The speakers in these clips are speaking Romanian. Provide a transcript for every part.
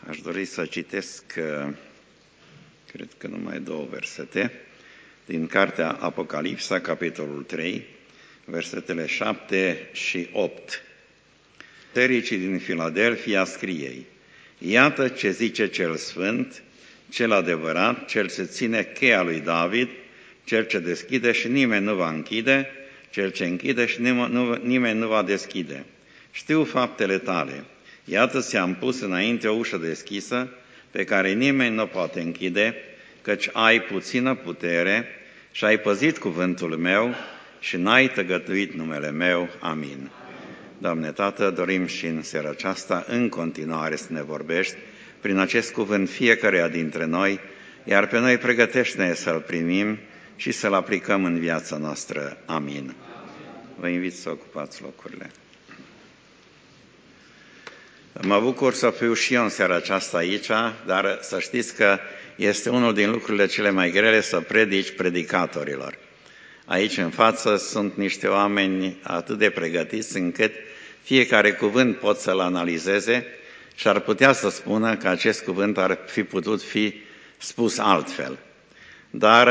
Aș dori să citesc, cred că numai 2 versete, din cartea Apocalipsa, capitolul 3, versetele 7 și 8. Bisericii din Filadelfia scrie-i: iată ce zice cel sfânt, cel adevărat, cel ce ține cheia lui David, cel ce deschide și nimeni nu va închide, cel ce închide și nimeni nu va deschide. Știu faptele tale. Iată, ți-am pus înainte o ușă deschisă, pe care nimeni nu o poate închide, căci ai puțină putere și ai păzit cuvântul meu și n-ai tăgăduit numele meu. Amin. Doamne Tată, dorim și în seara aceasta în continuare să ne vorbești prin acest cuvânt fiecăruia dintre noi, iar pe noi pregătește-ne să-l primim și să-l aplicăm în viața noastră. Amin. Vă invit să ocupați locurile. Mă bucur să fiu și eu în seara aceasta aici, dar să știți că este unul din lucrurile cele mai grele să predici predicatorilor. Aici în față sunt niște oameni atât de pregătiți încât fiecare cuvânt pot să-l analizeze și ar putea să spună că acest cuvânt ar fi putut fi spus altfel. Dar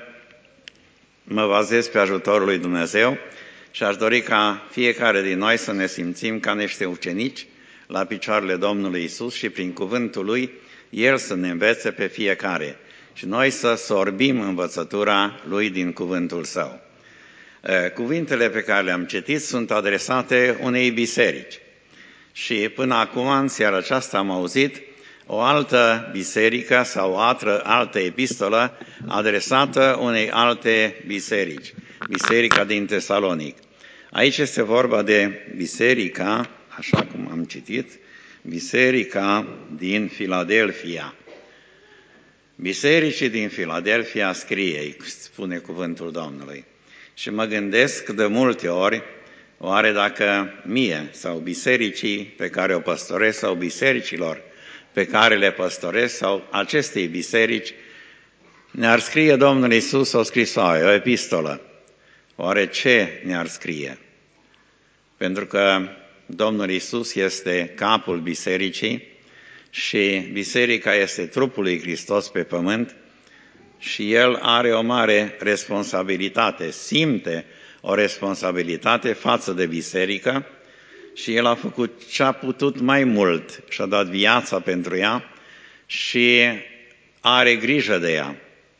mă bazez pe ajutorul lui Dumnezeu și aș dori ca fiecare din noi să ne simțim ca niște ucenici la picioarele Domnului Iisus și prin cuvântul Lui El să ne învețe pe fiecare și noi să sorbim învățătura Lui din cuvântul Său. Cuvintele pe care le-am citit sunt adresate unei biserici și până acum, în seara aceasta, am auzit o altă biserică sau o altă epistolă adresată unei alte biserici, biserica din Tesalonic. Aici este vorba de biserica, așa cum am citit, biserica din Filadelfia. Bisericii din Filadelfia scrie, spune cuvântul Domnului. Și mă gândesc de multe ori, oare dacă mie sau bisericii pe care o păstoresc sau bisericilor pe care le păstoresc sau acestei biserici ne-ar scrie Domnul Iisus o scrisoare, o epistolă, oare ce ne-ar scrie? Pentru că Domnul Iisus este capul bisericii și biserica este trupul lui Hristos pe pământ și El are o mare responsabilitate, simte o responsabilitate față de biserică și El a făcut ce a putut mai mult și a dat viața pentru ea și are grijă de ea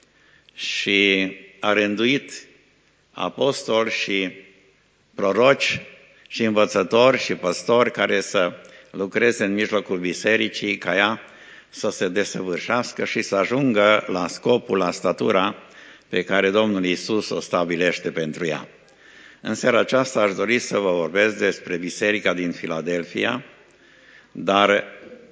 și a rânduit apostoli și proroci și învățători și păstori care să lucreze în mijlocul bisericii ca ea să se desăvârșească și să ajungă la scopul, la statura pe care Domnul Iisus o stabilește pentru ea. În seara aceasta aș dori să vă vorbesc despre biserica din Filadelfia, dar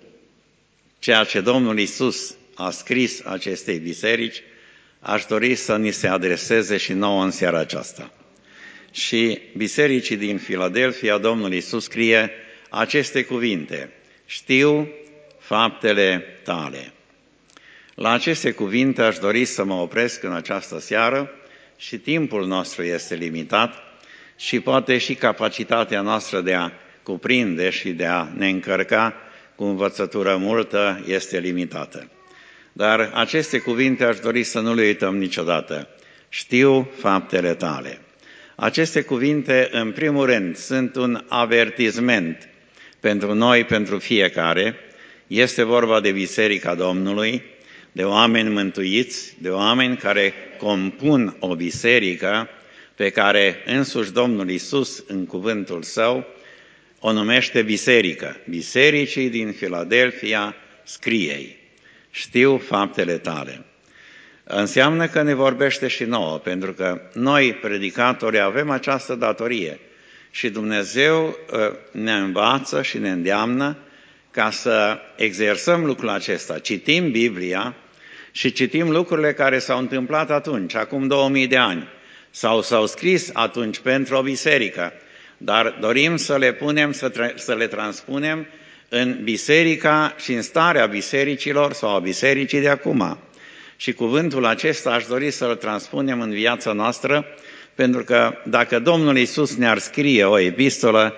ceea ce Domnul Iisus a scris acestei biserici, aș dori să ni se adreseze și nouă în seara aceasta. Și bisericii din Filadelfia, Domnul Iisus scrie aceste cuvinte: știu faptele tale. La aceste cuvinte aș dori să mă opresc în această seară și timpul nostru este limitat și poate și capacitatea noastră de a cuprinde și de a ne încărca cu învățătură multă este limitată. Dar aceste cuvinte aș dori să nu le uităm niciodată. Știu faptele tale. Aceste cuvinte, în primul rând, sunt un avertisment pentru noi, pentru fiecare. Este vorba de Biserica Domnului, de oameni mântuiți, de oameni care compun o biserică pe care însuși Domnul Iisus, în cuvântul Său, o numește biserică. Bisericii din Filadelfia scrie-i: știu faptele tale. Înseamnă că ne vorbește și nouă, pentru că noi, predicatorii, avem această datorie și Dumnezeu ne învață și ne îndeamnă ca să exersăm lucrul acesta. Citim Biblia și citim lucrurile care s-au întâmplat atunci, acum 2000 de ani, sau s-au scris atunci pentru o biserică, dar dorim să le punem, să le transpunem în biserica și în starea bisericilor sau a bisericii de acum. Și cuvântul acesta aș dori să-l transpunem în viața noastră, pentru că dacă Domnul Iisus ne-ar scrie o epistolă,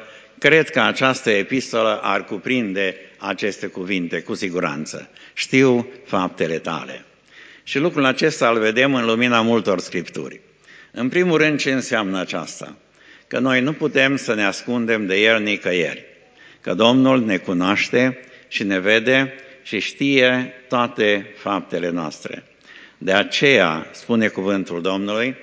cred că această epistolă ar cuprinde aceste cuvinte, cu siguranță. Știu faptele tale. Și lucrul acesta îl vedem în lumina multor scripturi. În primul rând, ce înseamnă aceasta? Că noi nu putem să ne ascundem de El nicăieri. Că Domnul ne cunoaște și ne vede și știe toate faptele noastre. De aceea spune cuvântul Domnului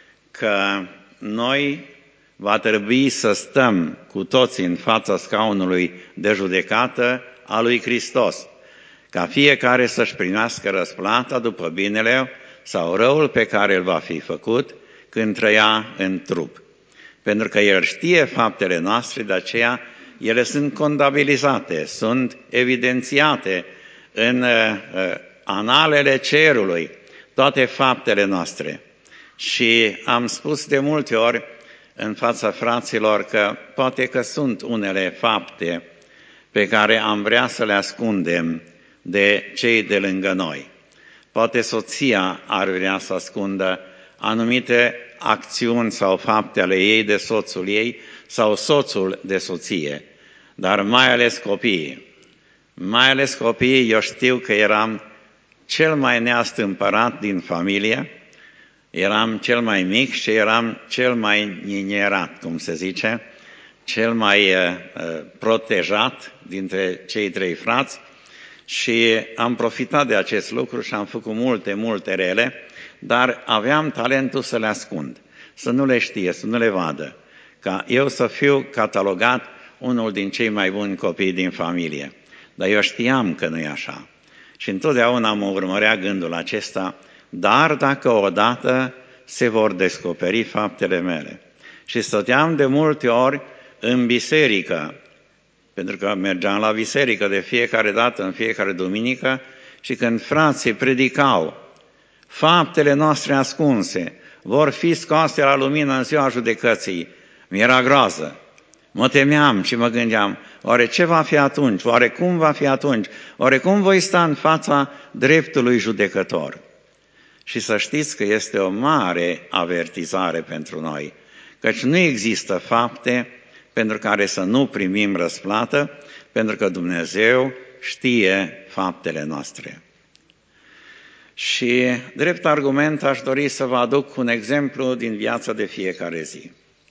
că noi va trebui să stăm cu toții în fața scaunului de judecată a lui Hristos, ca fiecare să-și primească răsplata după binele sau răul pe care îl va fi făcut când trăia în trup. Pentru că El știe faptele noastre, de aceea ele sunt contabilizate, sunt evidențiate în analele cerului, toate faptele noastre. Și am spus de multe ori în fața fraților că poate că sunt unele fapte pe care am vrea să le ascundem de cei de lângă noi. Poate soția ar vrea să ascundă anumite acțiuni sau fapte ale ei de soțul ei sau soțul de soție, dar mai ales copiii. Mai ales copiii, eu știu că eram cel mai neastâmpărat din familie, eram cel mai mic și eram cel mai ninierat, cum se zice, cel mai protejat dintre cei trei frați și am profitat de acest lucru și am făcut multe rele, dar aveam talentul să le ascund, să nu le știe, să nu le vadă, ca eu să fiu catalogat unul din cei mai buni copii din familie. Dar eu știam că nu e așa. Și întotdeauna mă urmărea gândul acesta, dar dacă odată se vor descoperi faptele mele. Și stăteam de multe ori în biserică, pentru că mergeam la biserică de fiecare dată, în fiecare duminică, și când frații predicau, faptele noastre ascunse vor fi scoase la lumină în ziua judecății, mi-era groază. Mă temeam și mă gândeam, oare ce va fi atunci? Oare cum va fi atunci? Oare cum voi sta în fața dreptului judecător? Și să știți că este o mare avertizare pentru noi, căci nu există fapte pentru care să nu primim răsplată, pentru că Dumnezeu știe faptele noastre. Și, drept argument, aș dori să vă aduc un exemplu din viața de fiecare zi.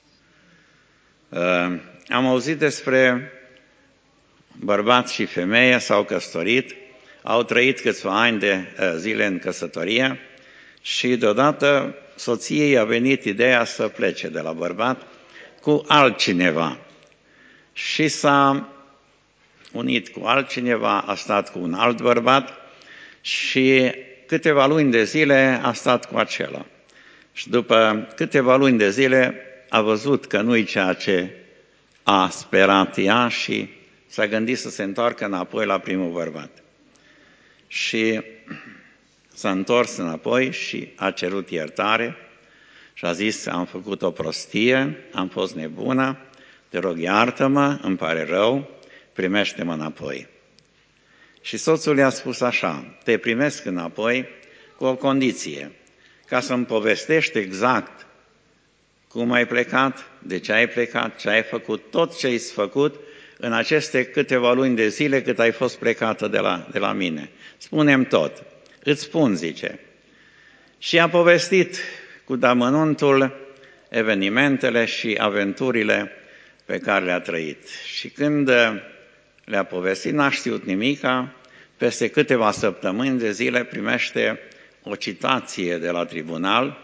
Am auzit despre bărbați și femeie, s-au căsătorit, au trăit câțiva ani de zile în căsătorie și deodată soției a venit ideea să plece de la bărbat cu altcineva. Și s-a unit cu altcineva, a stat cu un alt bărbat și câteva luni de zile a stat cu acela. Și după câteva luni de zile a văzut că nu-i ceea ce a sperat ea și s-a gândit să se întoarcă înapoi la primul bărbat. Și s-a întors înapoi și a cerut iertare și a zis, am făcut o prostie, am fost nebună, te rog iartă-mă, îmi pare rău, primește-mă înapoi. Și soțul i-a spus așa, te primesc înapoi cu o condiție, ca să-mi povestești exact cum ai plecat, de ce ai plecat, ce ai făcut, tot ce ai făcut în aceste câteva luni de zile cât ai fost plecată de la mine. Spune-mi tot. Îți spun, zice. Și a povestit cu deamănuntul evenimentele și aventurile pe care le-a trăit. Și când le-a povestit, n-a știut nimica, peste câteva săptămâni de zile primește o citație de la tribunal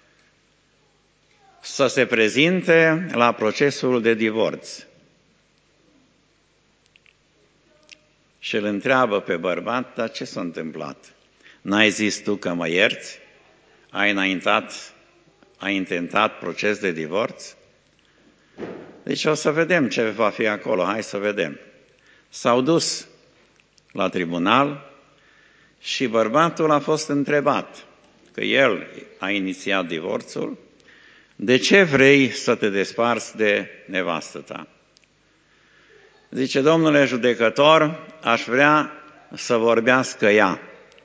să se prezinte la procesul de divorț. Și îl întreabă pe bărbat, dar ce s-a întâmplat? N-ai zis tu că mă ierți? Ai intentat proces de divorț? Deci o să vedem ce va fi acolo, hai să vedem. S-au dus la tribunal și bărbatul a fost întrebat, că el a inițiat divorțul, de ce vrei să te desparți de nevastă ta? Zice, domnule judecător, aș vrea să vorbească ea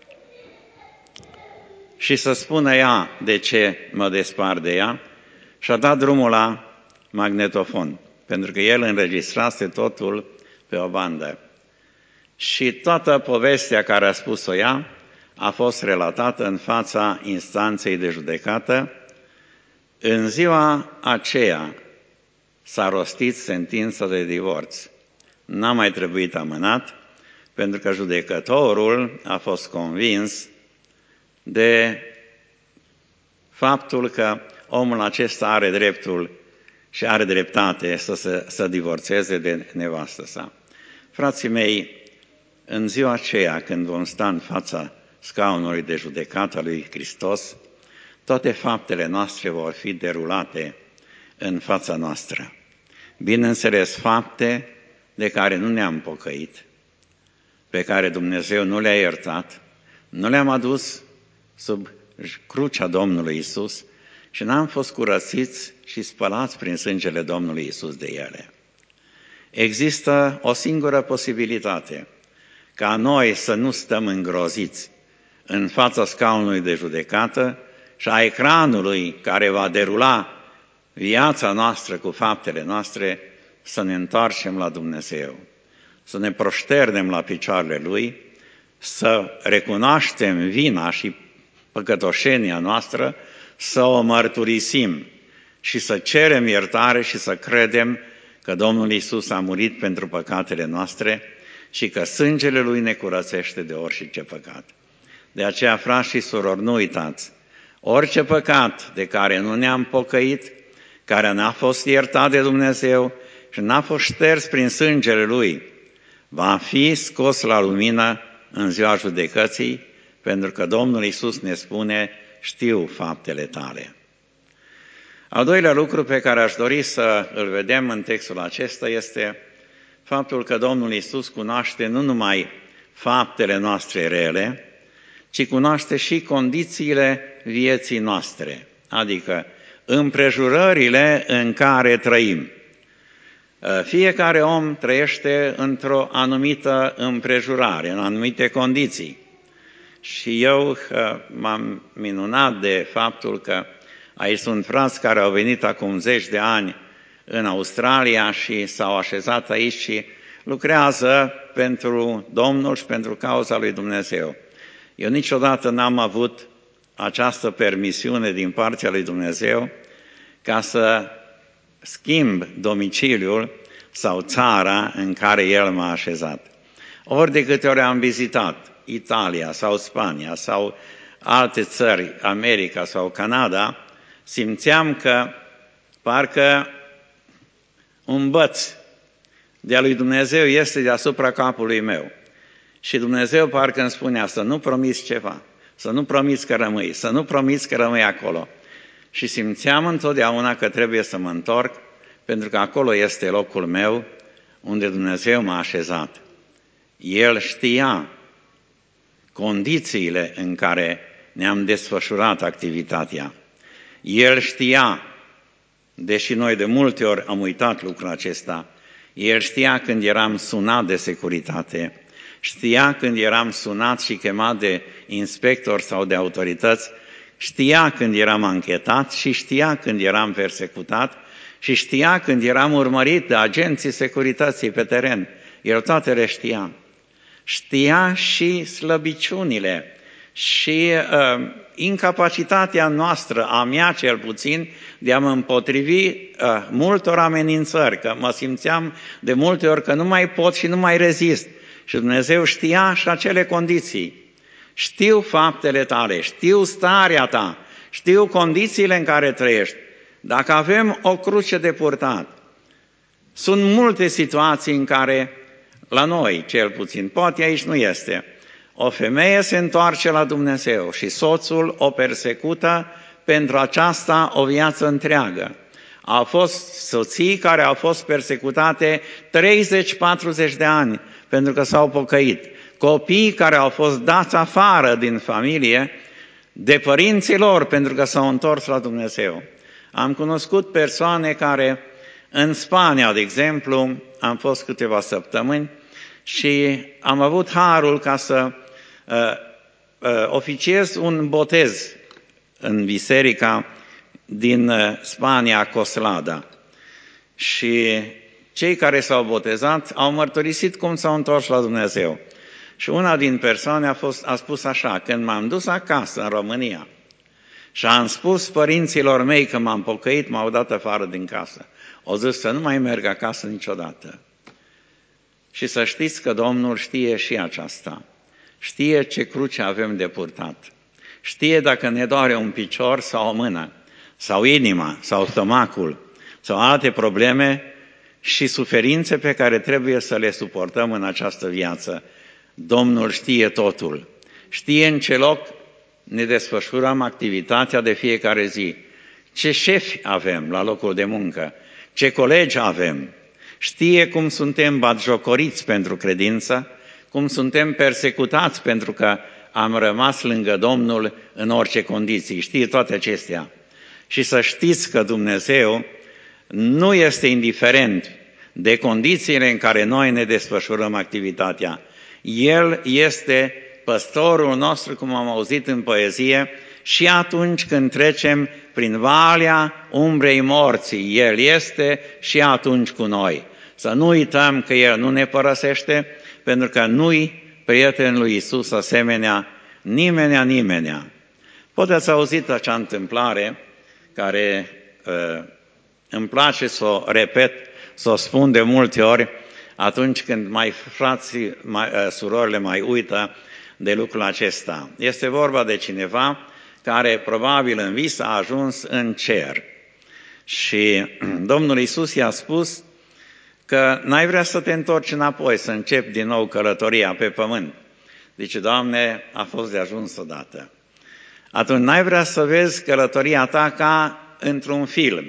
și să spună ea de ce mă despart de ea și a dat drumul la magnetofon pentru că el înregistrase totul pe o bandă. Și toată povestea care a spus-o ea a fost relatată în fața instanței de judecată. În ziua aceea s-a rostit sentința de divorț. N-a mai trebuit amânat, pentru că judecătorul a fost convins de faptul că omul acesta are dreptul și are dreptate să divorțeze de nevastă sa. Frații mei, în ziua aceea când vom sta în fața scaunului de judecată a lui Hristos, toate faptele noastre vor fi derulate în fața noastră. Bineînțeles, fapte de care nu ne-am pocăit, pe care Dumnezeu nu le-a iertat, nu le-am adus sub crucea Domnului Isus și n-am fost curățiți și spălați prin sângele Domnului Isus de ele. Există o singură posibilitate, ca noi să nu stăm îngroziți în fața scaunului de judecată și a ecranului care va derula viața noastră cu faptele noastre, să ne întoarcem la Dumnezeu, să ne proșternem la picioarele Lui, să recunoaștem vina și păcătoșenia noastră, să o mărturisim și să cerem iertare și să credem că Domnul Iisus a murit pentru păcatele noastre și că sângele Lui ne curățește de orice păcat. De aceea, frați și surori, nu uitați, orice păcat de care nu ne-am pocăit, care n-a fost iertat de Dumnezeu și n-a fost șters prin sângele Lui, va fi scos la lumină în ziua judecății, pentru că Domnul Iisus ne spune, știu faptele tale. Al doilea lucru pe care aș dori să îl vedem în textul acesta este faptul că Domnul Iisus cunoaște nu numai faptele noastre rele, ci cunoaște și condițiile vieții noastre, adică împrejurările în care trăim. Fiecare om trăiește într-o anumită împrejurare, în anumite condiții. Și eu m-am minunat de faptul că aici sunt frați care au venit acum 10 de ani în Australia și s-au așezat aici și lucrează pentru Domnul și pentru cauza lui Dumnezeu. Eu niciodată n-am avut această permisiune din partea lui Dumnezeu ca să schimb domiciliul sau țara în care El m-a așezat. Ori de câte ori am vizitat Italia sau Spania sau alte țări, America sau Canada, simțeam că parcă un băț de-a lui Dumnezeu este deasupra capului meu. Și Dumnezeu parcă îmi spunea să nu promiți ceva, să nu promiți că rămâi, să nu promiți că rămâi acolo. Și simțeam întotdeauna că trebuie să mă întorc, pentru că acolo este locul meu, unde Dumnezeu m-a așezat. El știa condițiile în care ne-am desfășurat activitatea. El știa, deși noi de multe ori am uitat lucrul acesta, El știa când eram sunat de securitate, știa când eram sunat și chemat de inspector sau de autorități, știa când eram anchetat și știa când eram persecutat și știa când eram urmărit de agenții securității pe teren. El toate le știa. Știa și slăbiciunile și incapacitatea noastră, a mea cel puțin, de a mă împotrivi multor amenințări, că mă simțeam de multe ori că nu mai pot și nu mai rezist. Și Dumnezeu știa și acele condiții. Știu faptele tale, știu starea ta, știu condițiile în care trăiești. Dacă avem o cruce de purtat, sunt multe situații în care, la noi cel puțin, poate aici nu este, o femeie se întoarce la Dumnezeu și soțul o persecută pentru aceasta o viață întreagă. Au fost soții care au fost persecutate 30-40 de ani pentru că s-au pocăit. Copii care au fost dați afară din familie de părinții lor pentru că s-au întors la Dumnezeu. Am cunoscut persoane care, în Spania, de exemplu, am fost câteva săptămâni și am avut harul ca să oficiez un botez în biserica din Spania, Coslada. Și cei care s-au botezat au mărturisit cum s-au întors la Dumnezeu. Și una din persoane a spus așa: când m-am dus acasă în România și am spus părinților mei că m-am pocăit, m-au dat afară din casă. Au zis să nu mai merg acasă niciodată. Și să știți că Domnul știe și aceasta. Știe ce cruce avem de purtat. Știe dacă ne doare un picior sau o mână, sau inima, sau stomacul, sau alte probleme și suferințe pe care trebuie să le suportăm în această viață. Domnul știe totul. Știe în ce loc ne desfășurăm activitatea de fiecare zi. Ce șefi avem la locul de muncă, ce colegi avem. Știe cum suntem batjocoriți pentru credință, cum suntem persecutați pentru că am rămas lângă Domnul în orice condiții. Știe toate acestea. Și să știți că Dumnezeu nu este indiferent de condițiile în care noi ne desfășurăm activitatea. El este păstorul nostru, cum am auzit în poezie, și atunci când trecem prin valea umbrei morții, El este și atunci cu noi. Să nu uităm că El nu ne părăsește, pentru că nu-i prietenul lui Iisus asemenea nimenea. Poate ați auzit acea întâmplare care îmi place să o repet, să o spun de multe ori, atunci când surorile mai uită de lucrul acesta. Este vorba de cineva care probabil în vis a ajuns în cer. Și Domnul Iisus i-a spus că n-ai vrea să te întorci înapoi, să începi din nou călătoria pe pământ. Zice: Doamne, a fost de ajuns odată. Atunci n-ai vrea să vezi călătoria ta ca într-un film.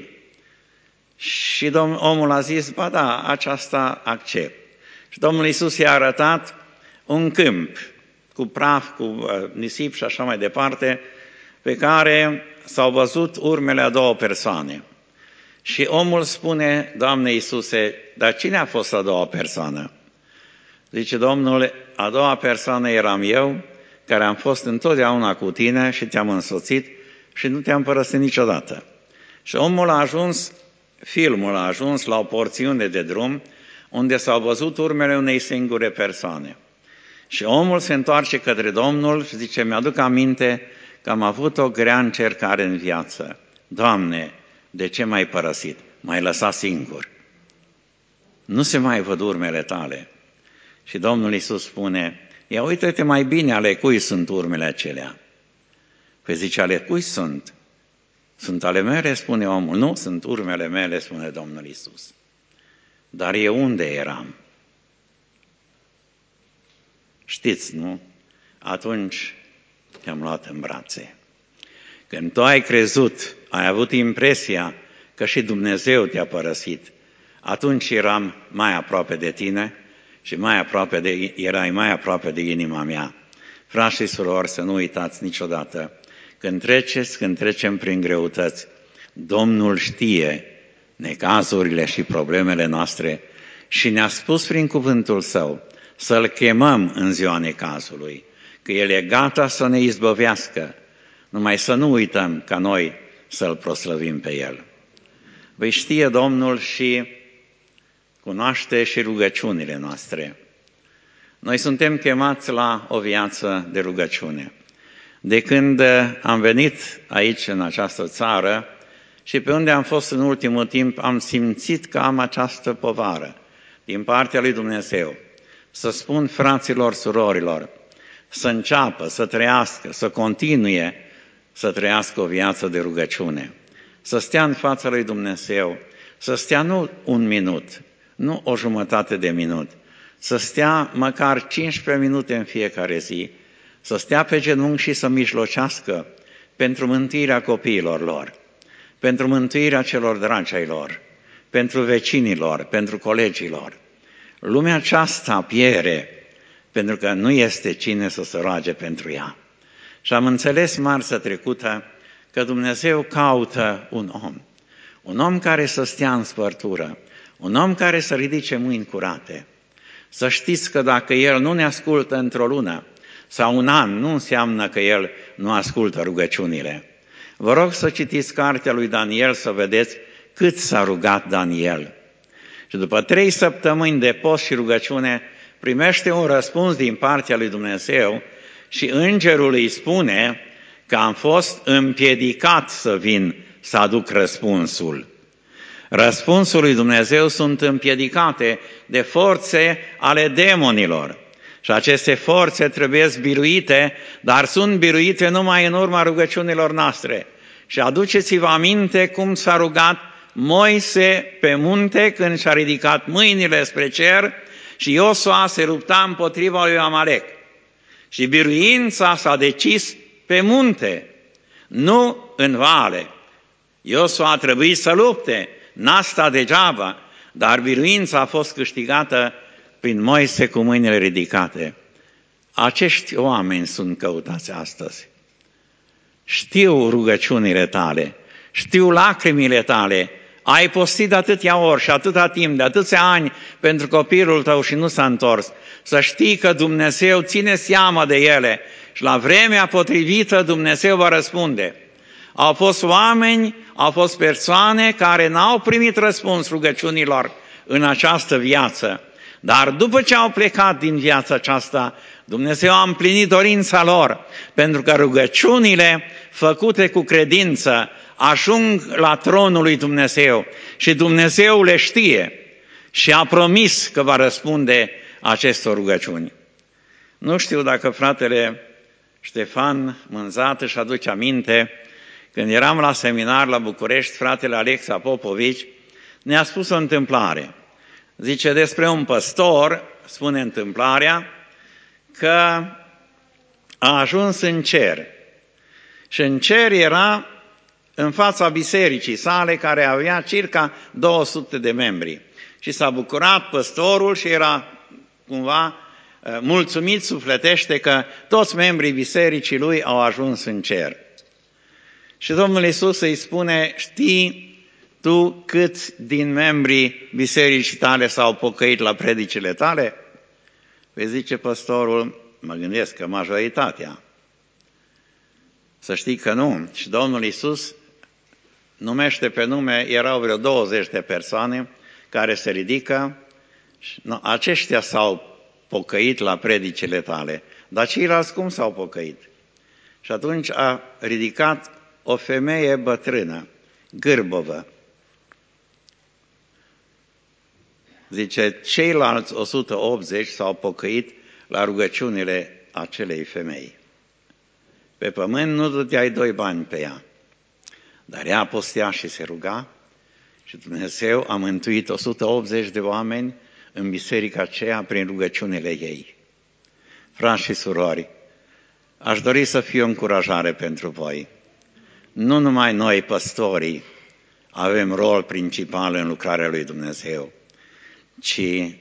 Și omul a zis: ba da, aceasta accept. Și Domnul Iisus i-a arătat un câmp cu praf, cu nisip și așa mai departe, pe care s-au văzut urmele a două persoane. Și omul spune: Doamne Iisuse, dar cine a fost a doua persoană? Zice Domnul: a doua persoană eram eu, care am fost întotdeauna cu tine și te-am însoțit și nu te-am părăsit niciodată. Și filmul a ajuns la o porțiune de drum unde s-au văzut urmele unei singure persoane. Și omul se întoarce către Domnul și zice: mi-aduc aminte că am avut o grea încercare în viață. Doamne, de ce m-ai părăsit? M-ai lăsat singur. Nu se mai văd urmele tale. Și Domnul Iisus spune: ia uite-te mai bine ale cui sunt urmele acelea. Păi zice: ale cui sunt? Sunt ale mele, spune omul. Nu, sunt urmele mele, spune Domnul Iisus. Dar eu unde eram? Știți, nu? Atunci te-am luat în brațe. Când tu ai crezut, ai avut impresia că și Dumnezeu te-a părăsit, atunci eram mai aproape de tine și erai mai aproape de inima mea. Frați și surori, să nu uitați niciodată, când trecem prin greutăți, Domnul știe necazurile și problemele noastre și ne-a spus prin cuvântul Său să-L chemăm în ziua necazului, că El e gata să ne izbăvească, numai să nu uităm ca noi să-L proslăvim pe El. Vei știe Domnul și cunoaște și rugăciunile noastre. Noi suntem chemați la o viață de rugăciune. De când am venit aici, în această țară, și pe unde am fost în ultimul timp, am simțit că am această povară din partea lui Dumnezeu. Să spun fraților, surorilor, să înceapă, să trăiască, să continue să trăiască o viață de rugăciune. Să stea în fața lui Dumnezeu, să stea nu un minut, nu o jumătate de minut, să stea măcar 15 minute în fiecare zi, să stea pe genunchi și să mijlocească pentru mântuirea copiilor lor, pentru mântuirea celor dragi ai lor, pentru vecinilor, pentru colegilor. Lumea aceasta piere pentru că nu este cine să se roage pentru ea. Și am înțeles marțea trecută că Dumnezeu caută un om care să stea în spărtură, un om care să ridice mâini curate. Să știți că dacă El nu ne ascultă într-o lună sau un an, nu înseamnă că El nu ascultă rugăciunile. Vă rog să citiți cartea lui Daniel să vedeți cât s-a rugat Daniel. Și după 3 săptămâni de post și rugăciune, primește un răspuns din partea lui Dumnezeu și îngerul îi spune că am fost împiedicat să vin să aduc răspunsul. Răspunsul lui Dumnezeu sunt împiedicate de forțe ale demonilor. Și aceste forțe trebuie biruite, dar sunt biruite numai în urma rugăciunilor noastre. Și aduceți-vă aminte cum s-a rugat Moise pe munte când și-a ridicat mâinile spre cer și Iosua se lupta împotriva lui Amalek. Și biruința s-a decis pe munte, nu în vale. Iosua a trebuit să lupte, n-a stat degeaba, dar biruința a fost câștigată prin Moise cu mâinile ridicate. Acești oameni sunt căutați astăzi. Știu rugăciunile tale, știu lacrimile tale, ai postit de atâtea ori și atâta timp, de atâția ani pentru copilul tău și nu s-a întors. Să știi că Dumnezeu ține seama de ele și la vremea potrivită Dumnezeu va răspunde. Au fost oameni, au fost persoane care n-au primit răspuns rugăciunilor în această viață. Dar după ce au plecat din viața aceasta, Dumnezeu a împlinit dorința lor, pentru că rugăciunile făcute cu credință ajung la tronul lui Dumnezeu și Dumnezeu le știe și a promis că va răspunde acestor rugăciuni. Nu știu dacă fratele Ștefan Mânzat își aduce aminte, când eram la seminar la București, fratele Alexa Popovici ne-a spus o întâmplare. Zice despre un păstor, spune întâmplarea, că a ajuns în cer. Și în cer era în fața bisericii sale, care avea circa 200 de membri. Și s-a bucurat păstorul și era cumva mulțumit sufletește că toți membrii bisericii lui au ajuns în cer. Și Domnul Iisus îi spune, știi tu câți din membrii bisericii tale s-au pocăit la predicile tale? Păi zice păstorul, mă gândesc că majoritatea. Să știi că nu. Și Domnul Iisus numește pe nume, erau vreo 20 de persoane care se ridică și aceștia s-au pocăit la predicile tale. Dar ceilalți cum s-au pocăit? Și atunci a ridicat o femeie bătrână, gârbovă. Zice, ceilalți 180 s-au pocăit la rugăciunile acelei femei. Pe pământ nu dădeai 2 bani pe ea, dar ea postea și se ruga și Dumnezeu a mântuit 180 de oameni în biserica aceea prin rugăciunile ei. Frați și surori, aș dori să fie o încurajare pentru voi. Nu numai noi, păstorii, avem rol principal în lucrarea lui Dumnezeu, ci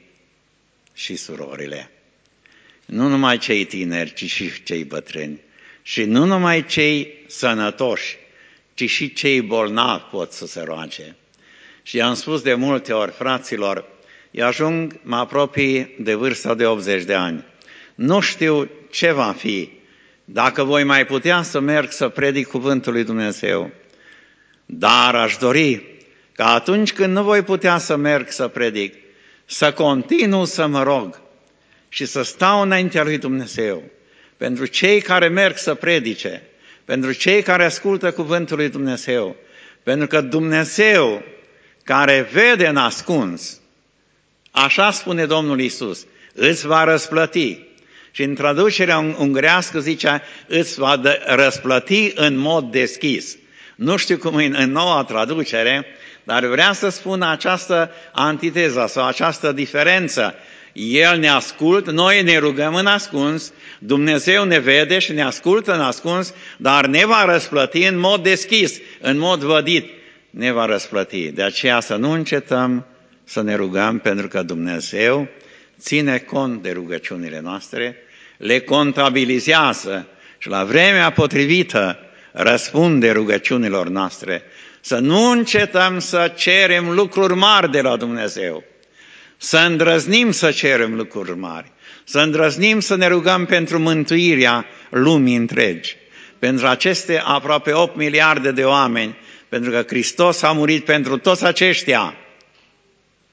și surorile. Nu numai cei tineri, ci și cei bătrâni. Și nu numai cei sănătoși, ci și cei bolnavi pot să se roage. Și am spus de multe ori, fraților, eu ajung, mă apropii de vârsta de 80 de ani. Nu știu ce va fi, dacă voi mai putea să merg să predic cuvântul lui Dumnezeu. Dar aș dori ca atunci când nu voi putea să merg să predic, să continu să mă rog și să stau înaintea lui Dumnezeu. Pentru cei care merg să predice, pentru cei care ascultă cuvântul lui Dumnezeu, pentru că Dumnezeu care vede în ascuns, așa spune Domnul Iisus, îți va răsplăti. Și în traducerea ungrească zicea, îți va răsplăti în mod deschis. Nu știu cum e în noua traducere, dar vrea să spună această antiteză sau această diferență. El ne ascultă, noi ne rugăm în ascuns, Dumnezeu ne vede și ne ascultă în ascuns, dar ne va răsplăti în mod deschis, în mod vădit, ne va răsplăti. De aceea să nu încetăm să ne rugăm, pentru că Dumnezeu ține cont de rugăciunile noastre, le contabilizează și la vremea potrivită răspunde rugăciunilor noastre. Să nu încetăm să cerem lucruri mari de la Dumnezeu, să îndrăznim să cerem lucruri mari, să îndrăznim să ne rugăm pentru mântuirea lumii întregi, pentru aceste aproape 8 miliarde de oameni, pentru că Hristos a murit pentru toți aceștia.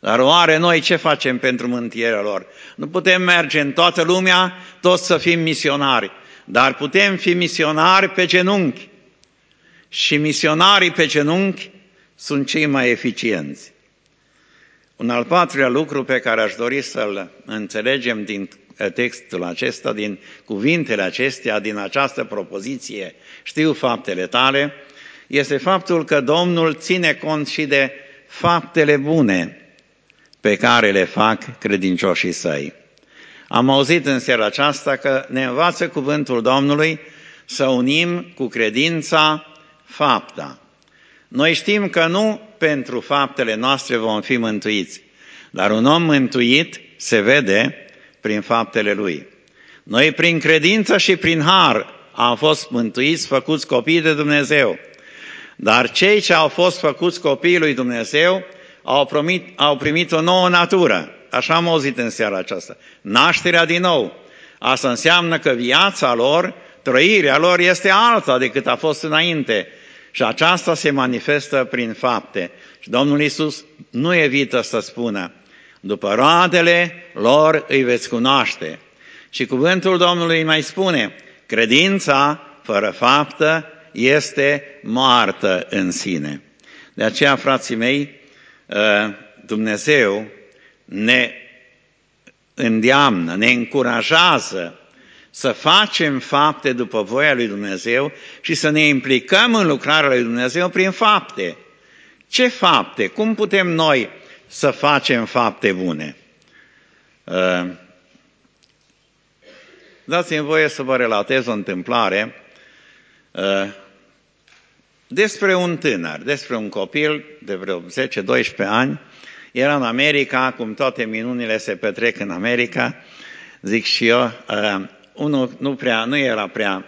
Dar oare noi ce facem pentru mântuirea lor? Nu putem merge în toată lumea, toți să fim misionari, dar putem fi misionari pe genunchi. Și misionarii pe genunchi sunt cei mai eficienți. Un al patrulea lucru pe care aș dori să-l înțelegem din textul acesta, din cuvintele acestea, din această propoziție, știu faptele tale, este faptul că Domnul ține cont și de faptele bune pe care le fac credincioșii săi. Am auzit în seara aceasta că ne învață cuvântul Domnului să unim cu credința fapta. Noi știm că nu pentru faptele noastre vom fi mântuiți, dar un om mântuit se vede prin faptele lui. Noi prin credință și prin har am fost mântuiți, făcuți copii de Dumnezeu. Dar cei ce au fost făcuți copiii lui Dumnezeu au primit o nouă natură. Așa am auzit în seara aceasta. Nașterea din nou. Asta înseamnă că viața lor, trăirea lor este alta decât a fost înainte. Și aceasta se manifestă prin fapte. Și Domnul Iisus nu evită să spună: după roadele lor îi veți cunoaște. Și cuvântul Domnului mai spune: credința fără faptă este moartă în sine. De aceea, frații mei, Dumnezeu ne îndeamnă, ne încurajează să facem fapte după voia lui Dumnezeu și să ne implicăm în lucrarea lui Dumnezeu prin fapte. Ce fapte? Cum putem noi să facem fapte bune? Dați-mi voie să vă relatez o întâmplare despre un tânăr, despre un copil de vreo 10-12 ani. Era în America, cum toate minunile se petrec în America, zic și eu. Unul nu era prea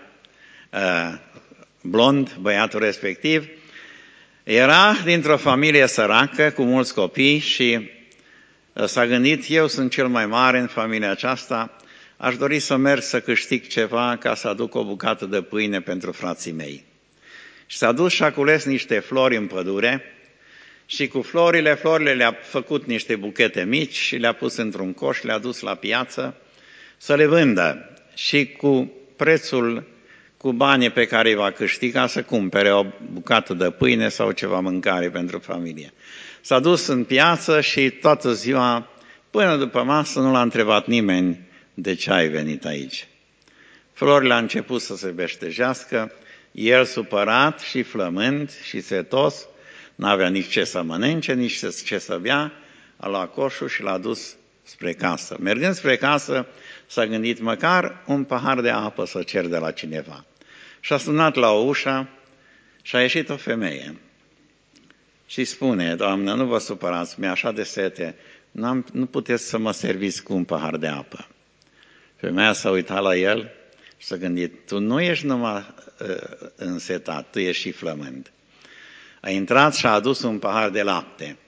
blond, băiatul respectiv. Era dintr-o familie săracă, cu mulți copii și s-a gândit: eu sunt cel mai mare în familia aceasta, aș dori să merg să câștig ceva ca să aduc o bucată de pâine pentru frații mei. Și s-a dus și a cules niște flori în pădure și cu florile le-a făcut niște buchete mici și le-a pus într-un coș, le-a dus la piață să le vândă. Și cu prețul, cu banii pe care îi va câștiga, să cumpere o bucată de pâine sau ceva mâncare pentru familie. S-a dus în piață și toată ziua, până după masă, nu l-a întrebat nimeni: de ce ai venit aici? Florile a început să se veștejească, el supărat și flămând și setos, n-avea nici ce să mănânce, nici ce să bea, a luat coșul și l-a dus spre casă. Mergând spre casă, s-a gândit: măcar un pahar de apă să cer de la cineva. Și a sunat la o ușă și a ieșit o femeie. Și spune: doamnă, nu vă supărați, mi-e așa de sete, nu puteți să mă serviți cu un pahar de apă. Femeia s-a uitat la el și s-a gândit: tu nu ești numai însetat, tu ești și flămând. A intrat și a adus un pahar de lapte.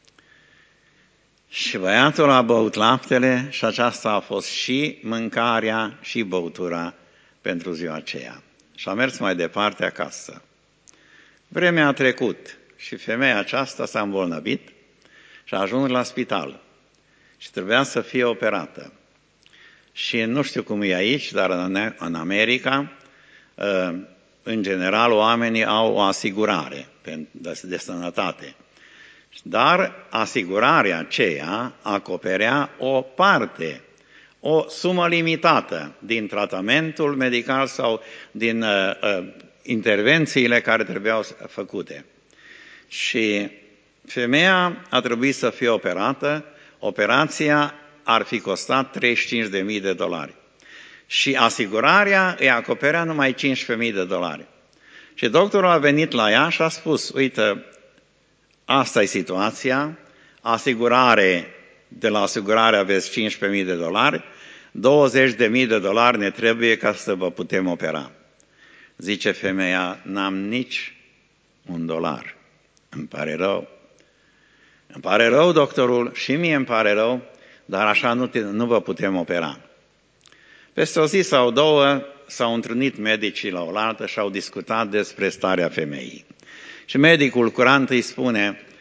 Și băiatul a băut laptele și aceasta a fost și mâncarea și băutura pentru ziua aceea. Și a mers mai departe acasă. Vremea a trecut și femeia aceasta s-a îmbolnăvit și a ajuns la spital. Și trebuia să fie operată. Și nu știu cum e aici, dar în America, în general, oamenii au o asigurare de sănătate. Dar asigurarea aceea acoperea o parte, o sumă limitată din tratamentul medical sau din intervențiile care trebuiau făcute. Și femeia a trebuit să fie operată, operația ar fi costat $35.000. Și asigurarea îi acoperea numai $15.000. Și doctorul a venit la ea și a spus: uite, asta e situația, de la asigurare aveți $15.000, $20.000 ne trebuie ca să vă putem opera. Zice femeia: n-am nici $1. Îmi pare rău. Îmi pare rău, doctorul, și mie îmi pare rău, dar așa nu vă putem opera. Peste o zi sau două s-au întâlnit medicii la oaltă și au discutat despre starea femeii. Și medicul curant îi spune: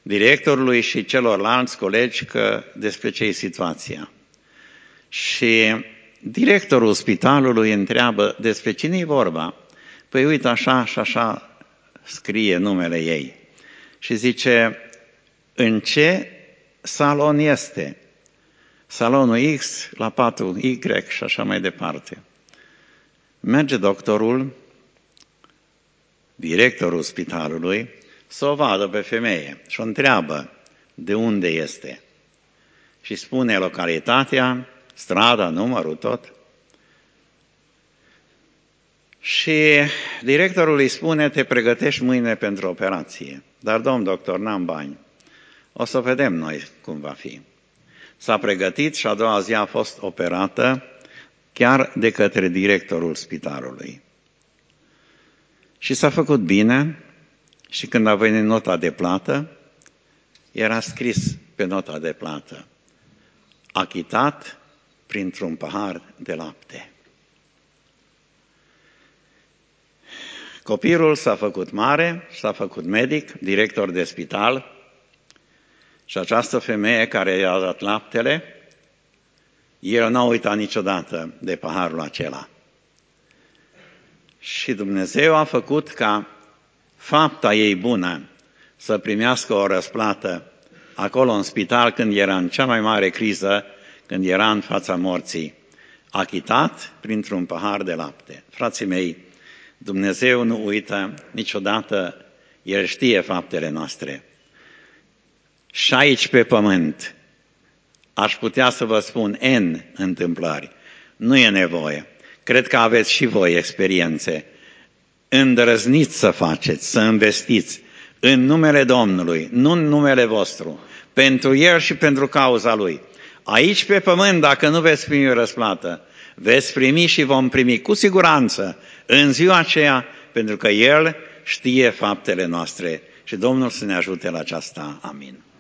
directorului și celorlalți colegi că despre ce e situația. Și directorul spitalului întreabă despre cine e vorba. Păi uite, așa și așa scrie numele ei. Și zice, în ce salon este? Salonul X, la patul Y și așa mai departe. Merge doctorul, directorul spitalului, să o vadă pe femeie și o întreabă de unde este. Și spune localitatea, strada, numărul, tot. Și directorul îi spune, te pregătești mâine pentru operație. Dar, domn doctor, n-am bani. O să vedem noi cum va fi. S-a pregătit și a doua zi a fost operată chiar de către directorul spitalului. Și s-a făcut bine și când a venit nota de plată, era scris pe nota de plată, achitat printr-un pahar de lapte. Copilul s-a făcut mare, s-a făcut medic, director de spital și această femeie care i-a dat laptele, el n-a uitat niciodată de paharul acela. Și Dumnezeu a făcut ca fapta ei bună să primească o răsplată acolo în spital când era în cea mai mare criză, când era în fața morții, achitat printr-un pahar de lapte. Frații mei, Dumnezeu nu uită niciodată, El știe faptele noastre. Și aici pe pământ aș putea să vă spun N întâmplări. Nu e nevoie. Cred că aveți și voi experiențe. Îndrăzniți să faceți, să investiți în numele Domnului, nu în numele vostru, pentru El și pentru cauza Lui. Aici pe pământ, dacă nu veți primi răsplată, veți primi și vom primi cu siguranță în ziua aceea, pentru că El știe faptele noastre și Domnul să ne ajute la aceasta. Amin.